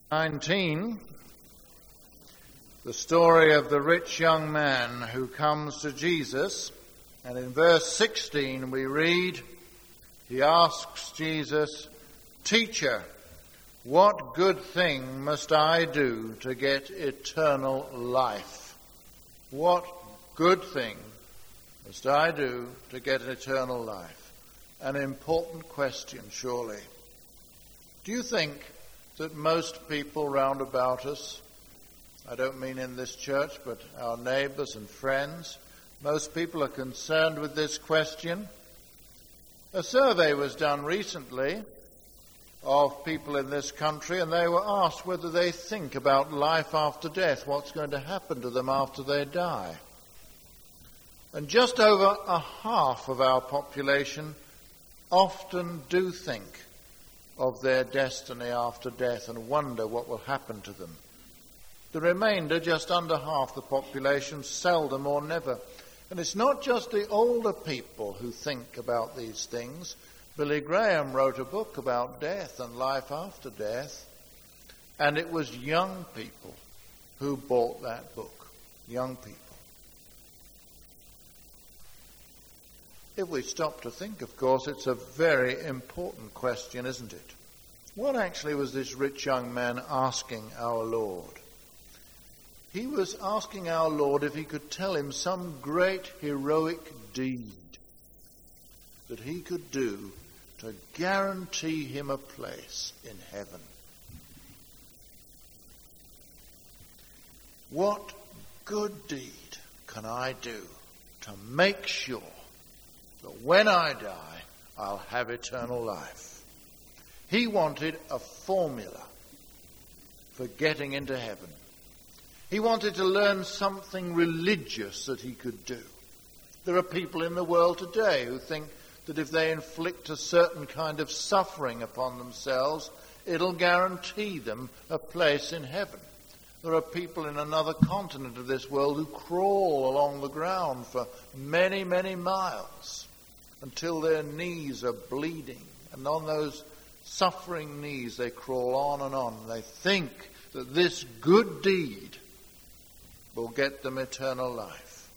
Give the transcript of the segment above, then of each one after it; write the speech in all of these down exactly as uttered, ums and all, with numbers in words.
nineteen, the story of the rich young man who comes to Jesus. And in verse sixteen we read, he asks Jesus, "Teacher, what good thing must I do to get eternal life?" What good thing must I do to get eternal life? An important question, surely. Do you think that most people round about us, I don't mean in this church, but our neighbours and friends, most people are concerned with this question? A survey was done recently of people in this country, and they were asked whether they think about life after death, what's going to happen to them after they die. And just over a half of our population often do think of their destiny after death and wonder what will happen to them. The remainder, just under half the population, seldom or never. And it's not just the older people who think about these things. Billy Graham wrote a book about death and life after death, and it was young people who bought that book. Young people. If we stop to think, of course, it's a very important question, isn't it? What actually was this rich young man asking our Lord? He was asking our Lord if he could tell him some great heroic deed that he could do to guarantee him a place in heaven. What good deed can I do to make sure that when I die, I'll have eternal life? He wanted a formula for getting into heaven. He wanted to learn something religious that he could do. There are people in the world today who think that if they inflict a certain kind of suffering upon themselves, it'll guarantee them a place in heaven. There are people in another continent of this world who crawl along the ground for many, many miles until their knees are bleeding. And on those suffering knees they crawl on and on. They think that this good deed will get them eternal life.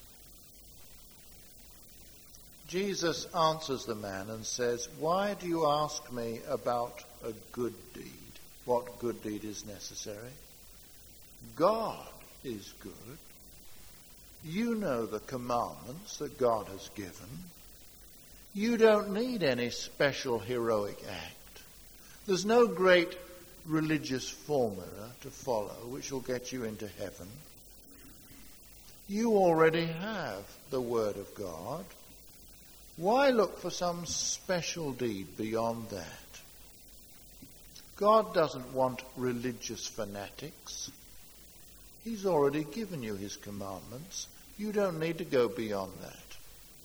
Jesus answers the man and says, "Why do you ask me about a good deed? What good deed is necessary? God is good. You know the commandments that God has given. You don't need any special heroic act. There's no great religious formula to follow which will get you into heaven. You already have the Word of God. Why look for some special deed beyond that? God doesn't want religious fanatics. He's already given you his commandments. You don't need to go beyond that.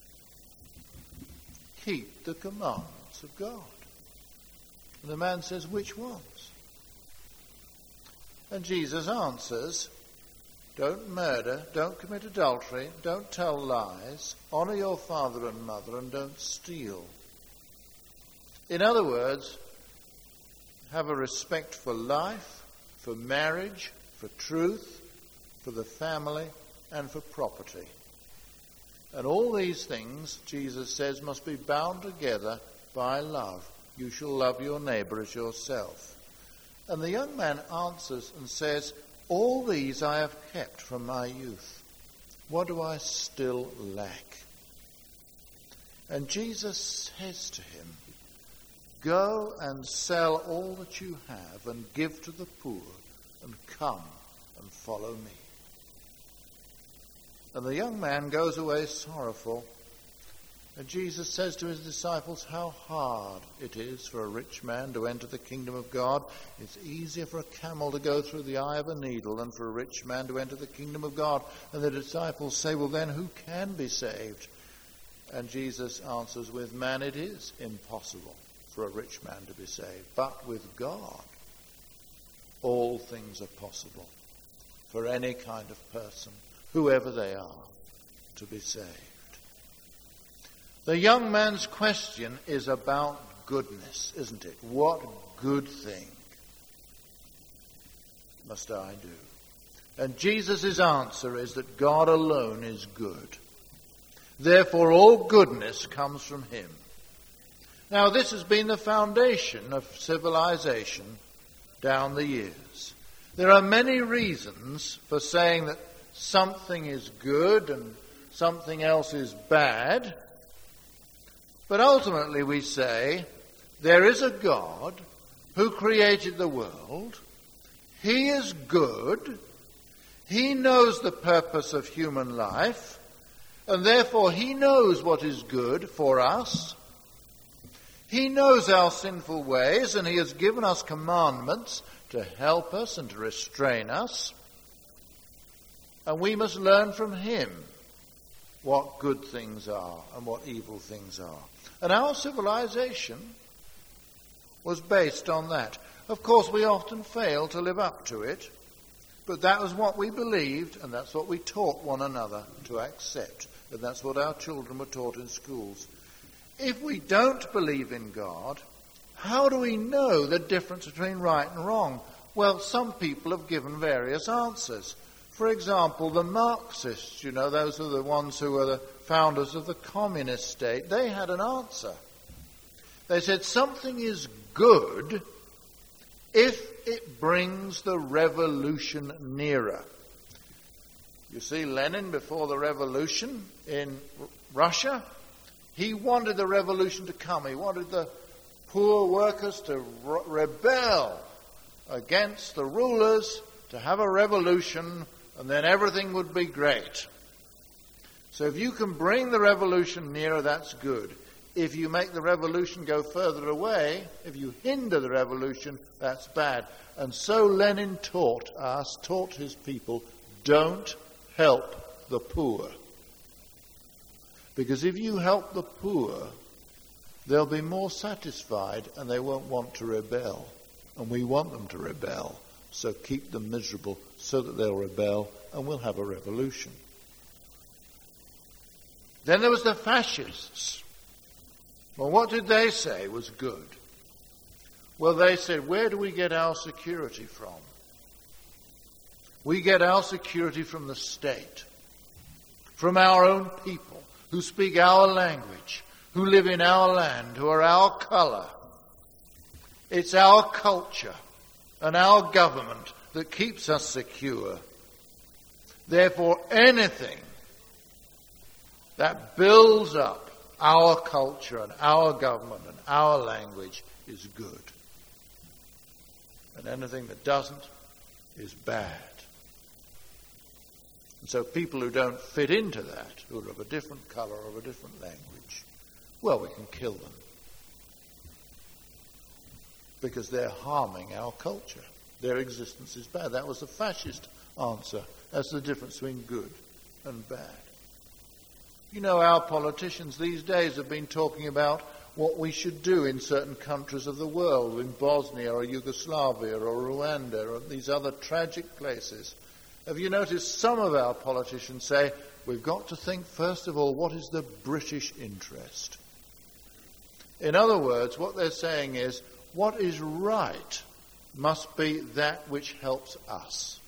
Keep the commandments of God." And the man says, "Which ones?" And Jesus answers, "Don't murder, don't commit adultery, don't tell lies, honor your father and mother, and don't steal." In other words, have a respect for life, for marriage, for truth, for the family, and for property. And all these things, Jesus says, must be bound together by love. You shall love your neighbour as yourself. And the young man answers and says, "All these I have kept from my youth. What do I still lack?" And Jesus says to him, "Go and sell all that you have and give to the poor, and come and follow me." And the young man goes away sorrowful. And Jesus says to his disciples, how hard it is for a rich man to enter the kingdom of God. It's easier for a camel to go through the eye of a needle than for a rich man to enter the kingdom of God. And the disciples say, well, then who can be saved? And Jesus answers, with man it is impossible for a rich man to be saved. But with God, all things are possible for any kind of person, whoever they are, to be saved. The young man's question is about goodness, isn't it? What good thing? must I do? And Jesus' answer is that God alone is good. Therefore, all goodness comes from him. Now, this has been the foundation of civilization down the years. There are many reasons for saying that something is good and something else is bad. But ultimately we say there is a God who created the world. He is good. He knows the purpose of human life. And therefore he knows what is good for us. He knows our sinful ways, and he has given us commandments to help us and to restrain us. And we must learn from him what good things are and what evil things are. And our civilization was based on that. Of course, we often fail to live up to it, but that was what we believed, and that's what we taught one another to accept. And that's what our children were taught in schools. If we don't believe in God, how do we know the difference between right and wrong? Well, some people have given various answers. For example, the Marxists, you know, those are the ones who were the founders of the communist state, they had an answer. They said something is good if it brings the revolution nearer. You see, Lenin, before the revolution in Russia, he wanted the revolution to come. He wanted the poor workers to re- rebel against the rulers, to have a revolution, and then everything would be great. So if you can bring the revolution nearer, that's good. If you make the revolution go further away, if you hinder the revolution, that's bad. And so Lenin taught us, taught his people, don't help the poor. Because if you help the poor, they'll be more satisfied and they won't want to rebel. And we want them to rebel. So keep them miserable so that they'll rebel and we'll have a revolution. Then there was the fascists. Well, what did they say was good? Well, they said, where do we get our security from? We get our security from the state, from our own people who speak our language, who live in our land, who are our colour. It's our culture and our government that keeps us secure. Therefore, anything that builds up our culture and our government and our language is good. And anything that doesn't is bad. And so people who don't fit into that, who are of a different colour or of a different language, well, we can kill them. Because they're harming our culture. Their existence is bad. That was the fascist answer. That's the difference between good and bad. You know, our politicians these days have been talking about what we should do in certain countries of the world, in Bosnia or Yugoslavia or Rwanda or these other tragic places. Have you noticed some of our politicians say, we've got to think first of all, what is the British interest? In other words, what they're saying is, what is right must be that which helps us.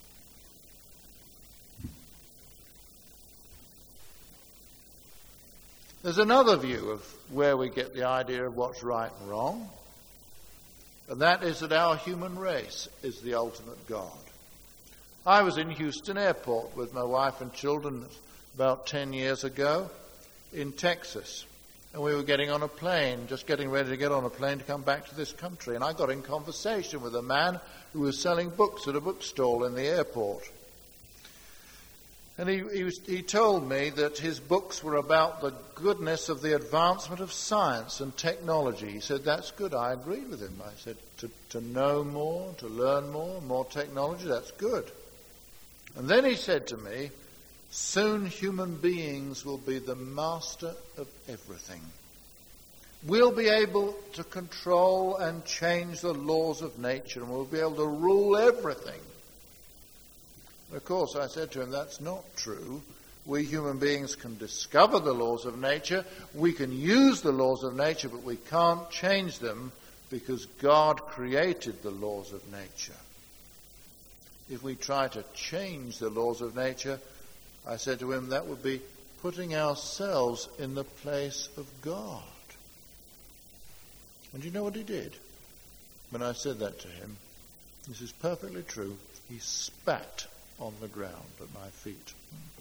There's another view of where we get the idea of what's right and wrong, and that is that our human race is the ultimate God. I was in Houston Airport with my wife and children about ten years ago in Texas. And we were getting on a plane, just getting ready to get on a plane to come back to this country. And I got in conversation with a man who was selling books at a bookstall in the airport. And he, he, was, he told me that his books were about the goodness of the advancement of science and technology. He said, that's good. I agreed with him. I said, to, to know more, to learn more, more technology, that's good. And then he said to me, soon human beings will be the master of everything. We'll be able to control and change the laws of nature, and we'll be able to rule everything. Of course, I said to him, that's not true. We human beings can discover the laws of nature. We can use the laws of nature, but we can't change them because God created the laws of nature. if we try to change the laws of nature, I said to him, that would be putting ourselves in the place of God. And you know what he did? When I said that to him, this is perfectly true, he spat on the ground at my feet.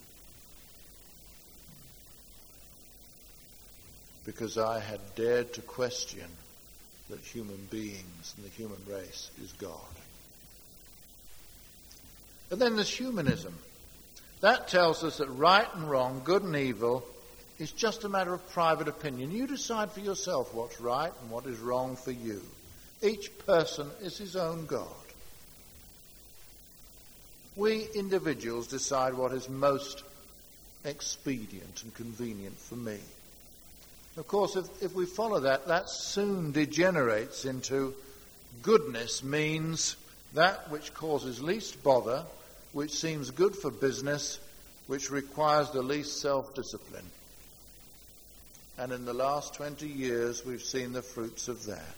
Because I had dared to question that human beings and the human race is God. And then there's humanism. That tells us that right and wrong, good and evil, is just a matter of private opinion. You decide for yourself what's right and what is wrong for you. Each person is his own God. We individuals decide what is most expedient and convenient for me. Of course, if, if we follow that, that soon degenerates into goodness means that which causes least bother, which seems good for business, which requires the least self-discipline. And in the last twenty years, we've seen the fruits of that.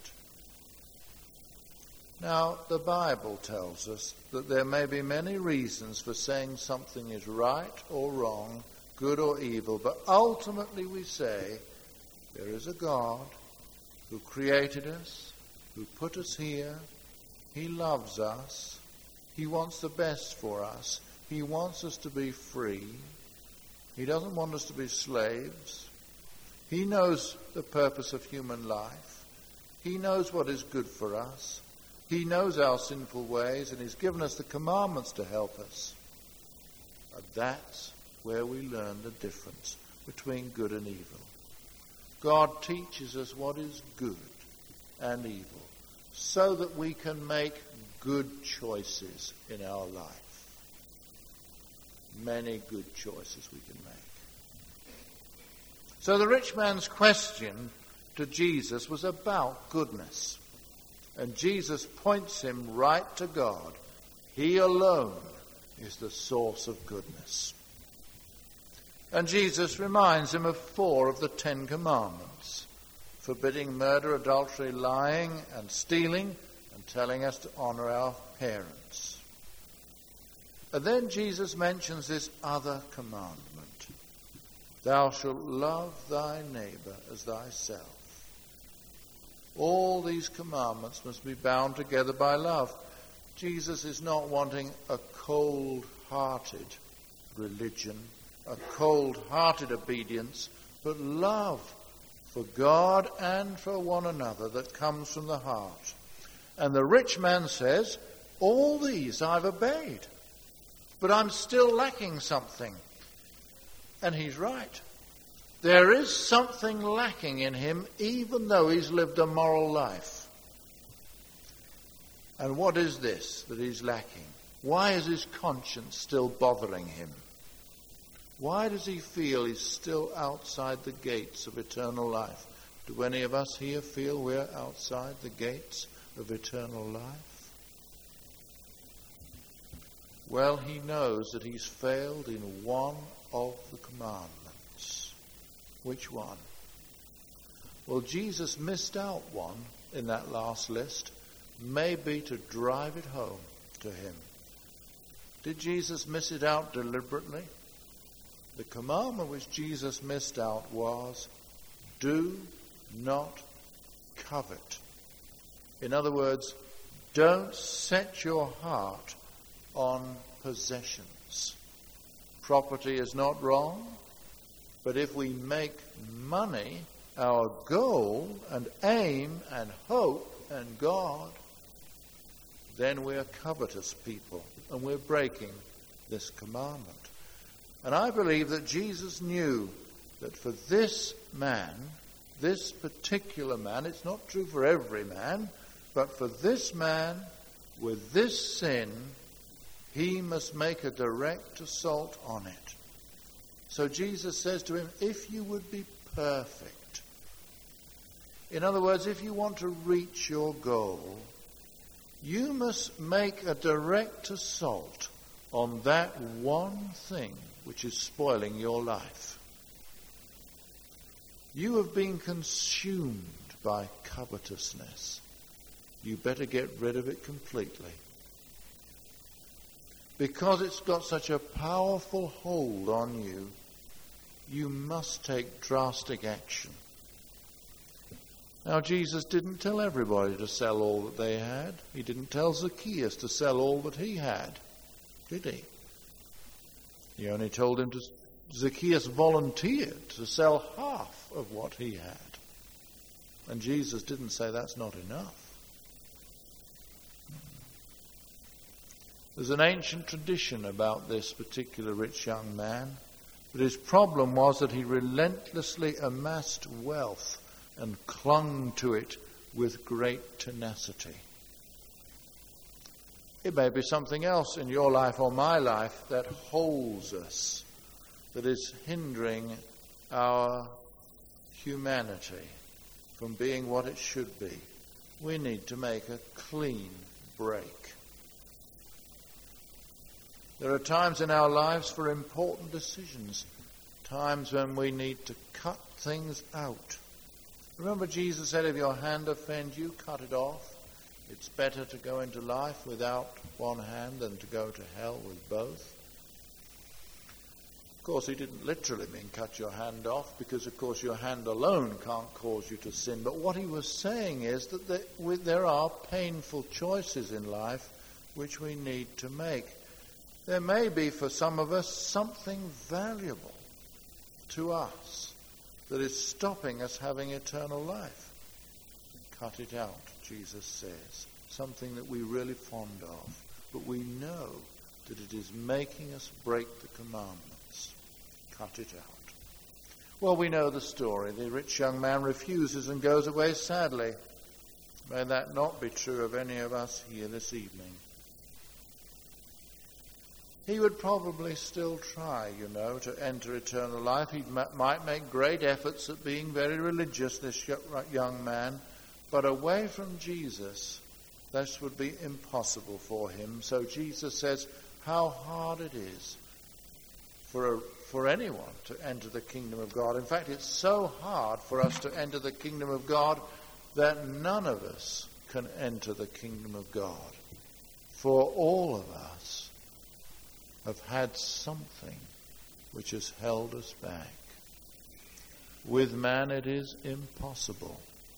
Now, the Bible tells us that there may be many reasons for saying something is right or wrong, good or evil, but ultimately we say there is a God who created us, who put us here. He loves us. He wants the best for us. He wants us to be free. He doesn't want us to be slaves. He knows the purpose of human life. He knows what is good for us. He knows our sinful ways, and he's given us the commandments to help us. And that's where we learn the difference between good and evil. God teaches us what is good and evil so that we can make good choices in our life. Many good choices we can make. So the rich man's question to Jesus was about goodness. And Jesus points him right to God. He alone is the source of goodness. And Jesus reminds him of four of the Ten Commandments, forbidding murder, adultery, lying, and stealing, and telling us to honor our parents. And then Jesus mentions this other commandment. Thou shalt love thy neighbor as thyself. All these commandments must be bound together by love. Jesus is not wanting a cold-hearted religion, a cold-hearted obedience, but love for God and for one another that comes from the heart. And the rich man says, all these I've obeyed, but I'm still lacking something. And he's right. There is something lacking in him, even though he's lived a moral life. And what is this that he's lacking? Why is his conscience still bothering him? Why does he feel he's still outside the gates of eternal life? Do any of us here feel we're outside the gates of eternal life? Well, he knows that he's failed in one of the commandments. Which one? Well, Jesus missed out one in that last list, maybe to drive it home to him. Did Jesus miss it out deliberately? The commandment which Jesus missed out was, do not covet. In other words, don't set your heart on possessions. Property is not wrong, but if we make money our goal and aim and hope and God, then we're covetous people and we're breaking this commandment. And I believe that Jesus knew that for this man, this particular man, it's not true for every man, but for this man with this sin, he must make a direct assault on it. So Jesus says to him, if you would be perfect, in other words, if you want to reach your goal, you must make a direct assault on that one thing which is spoiling your life. You have been consumed by covetousness. You better get rid of it completely. because it's got such a powerful hold on you, you must take drastic action. Now, Jesus didn't tell everybody to sell all that they had. He didn't tell Zacchaeus to sell all that he had, did he? He only told him to, Zacchaeus volunteered to sell half of what he had. And Jesus didn't say that's not enough. There's an ancient tradition about this particular rich young man, but his problem was that he relentlessly amassed wealth and clung to it with great tenacity. It may be something else in your life or my life that holds us, that is hindering our humanity from being what it should be. We need to make a clean break. There are times in our lives for important decisions, times when we need to cut things out. Remember, Jesus said, if your hand offends you, cut it off. It's better to go into life without one hand than to go to hell with both. Of course, he didn't literally mean cut your hand off, because, of course, your hand alone can't cause you to sin. But what he was saying is that there are painful choices in life which we need to make. There may be, for some of us, something valuable to us that is stopping us having eternal life. Cut it out, Jesus says. Something that we're really fond of. But we know that it is making us break the commandments. Cut it out. Well, we know the story. The rich young man refuses and goes away sadly. May that not be true of any of us here this evening. He would probably still try, you know, to enter eternal life. He m- might make great efforts at being very religious, this young man. But away from Jesus, this would be impossible for him. So Jesus says how hard it is for, a, for anyone to enter the kingdom of God. In fact, it's so hard for us to enter the kingdom of God that none of us can enter the kingdom of God. For all of us have had something which has held us back. With man it is impossible.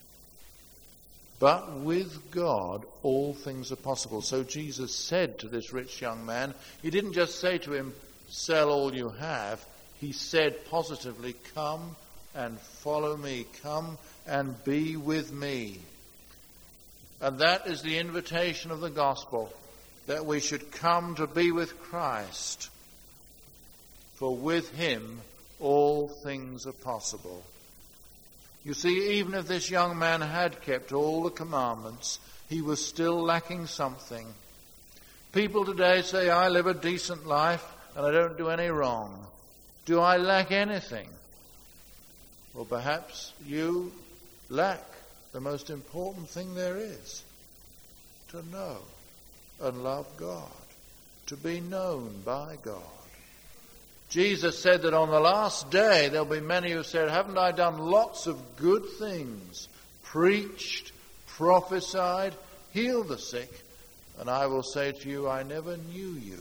But with God all things are possible. So Jesus said to this rich young man, he didn't just say to him, sell all you have. He said positively, come and follow me. Come and be with me. And that is the invitation of the gospel, that we should come to be with Christ. For with him all things are possible. You see, even if this young man had kept all the commandments, he was still lacking something. People today say, I live a decent life and I don't do any wrong. Do I lack anything? Well, perhaps you lack the most important thing there is, to know and love God, to be known by God. Jesus said that on the last day there'll be many who said, haven't I done lots of good things, preached, prophesied, healed the sick? And I will say to you, I never knew you.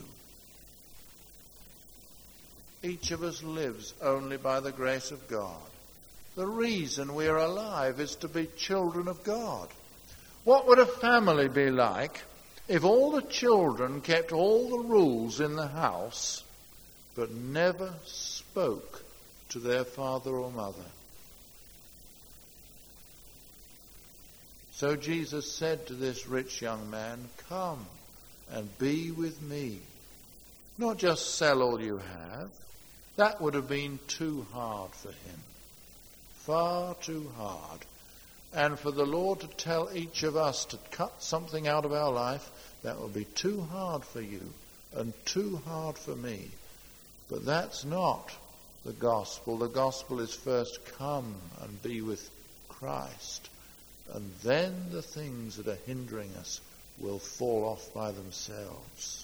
Each of us lives only by the grace of God. The reason we are alive is to be children of God. What would a family be like if all the children kept all the rules in the house but never spoke to their father or mother? So Jesus said to this rich young man, come and be with me. Not just sell all you have. That would have been too hard for him. Far too hard. And for the Lord to tell each of us to cut something out of our life, that will be too hard for you and too hard for me. But that's not the gospel. The gospel is first come and be with Christ. And then the things that are hindering us will fall off by themselves.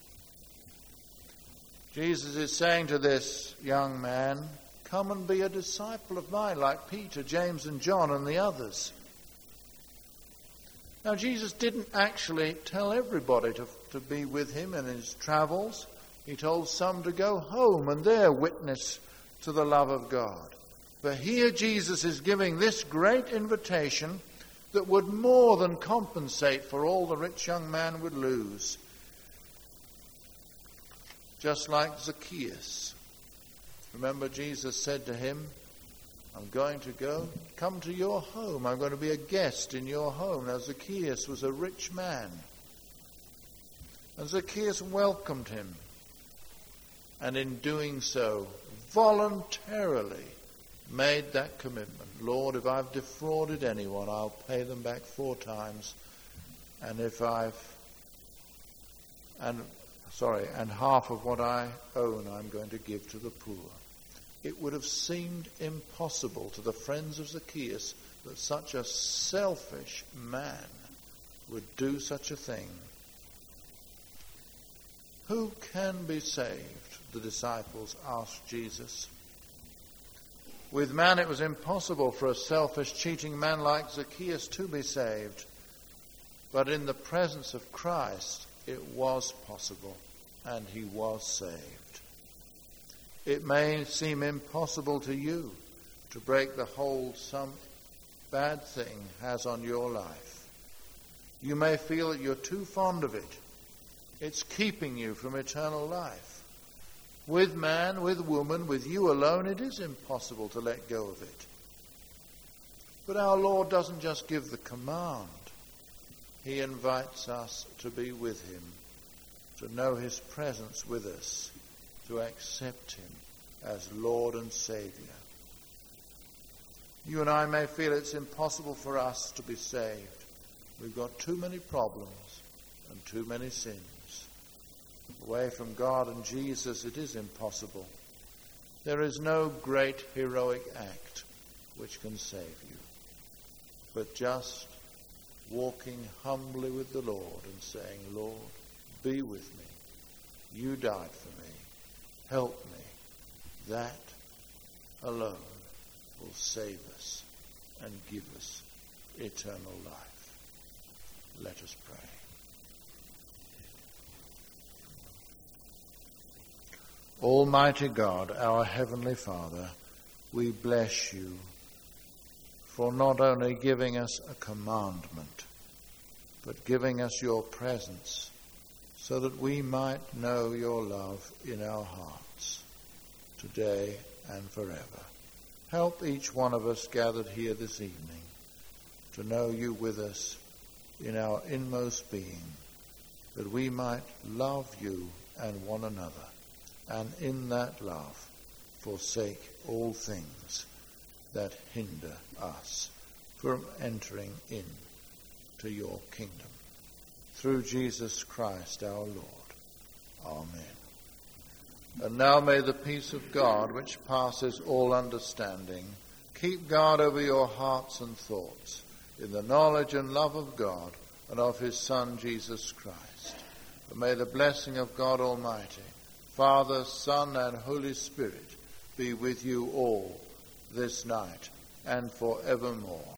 Jesus is saying to this young man, come and be a disciple of mine like Peter, James and John and the others. Now, Jesus didn't actually tell everybody to, to be with him in his travels. He told some to go home and there witness to the love of God. But here Jesus is giving this great invitation that would more than compensate for all the rich young man would lose. Just like Zacchaeus. Remember, Jesus said to him, I'm going to go, come to your home. I'm going to be a guest in your home. Now, Zacchaeus was a rich man. And Zacchaeus welcomed him. And in doing so, voluntarily made that commitment. Lord, if I've defrauded anyone, I'll pay them back four times. And if I've, and sorry, and half of what I own I'm going to give to the poor. It would have seemed impossible to the friends of Zacchaeus that such a selfish man would do such a thing. Who can be saved? The disciples asked Jesus. With man it was impossible for a selfish, cheating man like Zacchaeus to be saved. But in the presence of Christ it was possible, and he was saved. It may seem impossible to you to break the hold some bad thing has on your life. You may feel that you're too fond of it. It's keeping you from eternal life. With man, with woman, with you alone, it is impossible to let go of it. But our Lord doesn't just give the command. He invites us to be with him, to know his presence with us, to accept him as Lord and Saviour. You and I may feel it's impossible for us to be saved. We've got too many problems and too many sins. Away from God and Jesus, it is impossible. There is no great heroic act which can save you, but just walking humbly with the Lord and saying, Lord, be with me. You died for me. Help me. That alone will save us and give us eternal life. Let us pray. Almighty God, our Heavenly Father, we bless you for not only giving us a commandment, but giving us your presence so that we might know your love in our hearts today and forever. Help each one of us gathered here this evening to know you with us in our inmost being, that we might love you and one another, and in that love forsake all things that hinder us from entering in to your kingdom. Through Jesus Christ our Lord. Amen. And now may the peace of God, which passes all understanding, keep guard over your hearts and thoughts in the knowledge and love of God and of his Son, Jesus Christ. And may the blessing of God Almighty, Father, Son, and Holy Spirit be with you all this night and forevermore.